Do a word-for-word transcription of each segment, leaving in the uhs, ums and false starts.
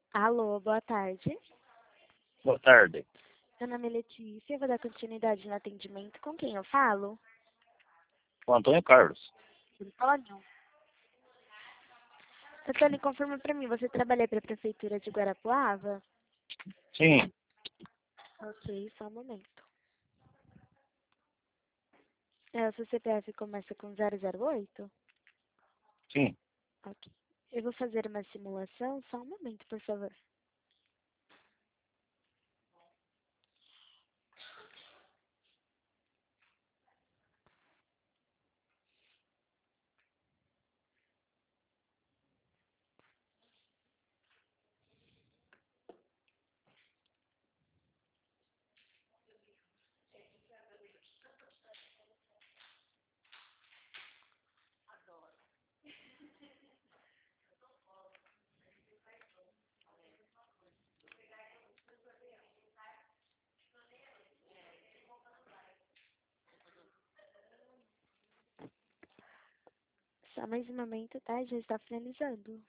Alô, boa tarde. Boa tarde. Meu nome é Letícia, eu vou dar continuidade no atendimento. Com quem eu falo? O Antônio Carlos. Antônio? Antônio, confirma pra mim, você trabalha para a Prefeitura de Guarapuava? Sim, Ok, só um momento. É, o seu C P F começa com zero zero oito? sim. Ok. Eu vou fazer uma simulação, só um momento, por favor. Só mais um momento, tá? Já está finalizando.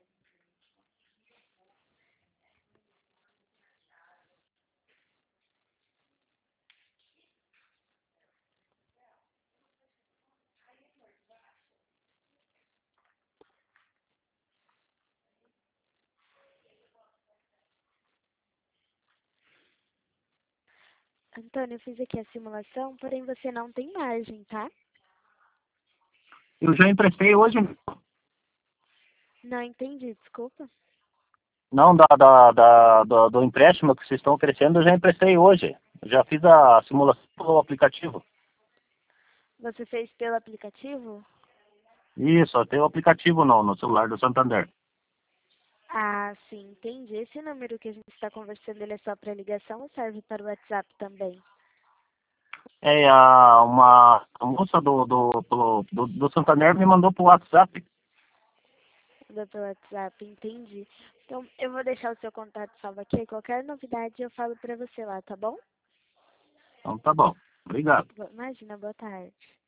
Antônio, eu fiz aqui a simulação, porém você não tem margem, tá? Eu já emprestei hoje. Não entendi, desculpa. Não, da, da, da, do, do empréstimo que vocês estão oferecendo, eu já emprestei hoje. Eu já fiz a simulação pelo aplicativo. Você fez pelo aplicativo? Isso, tem o aplicativo no, no celular do Santander. Ah, sim, entendi. Esse número que a gente está conversando, ele é só para ligação ou serve para o WhatsApp também? É, a, uma a moça do, do, do, do, do Santander me mandou pro WhatsApp. Do pelo WhatsApp, entendi. Então, eu vou deixar o seu contato salvo aqui. Qualquer novidade eu falo para você lá, tá bom? Então tá bom. Obrigado. Bo- Imagina, boa tarde.